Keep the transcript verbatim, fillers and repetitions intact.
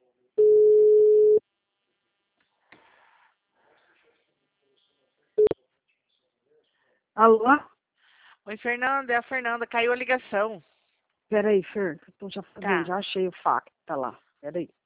Alô? Oi, Fernanda, é a Fernanda. Caiu a ligação. Peraí, Fer. Então já, Tá. já achei o fax. Tá lá. Peraí.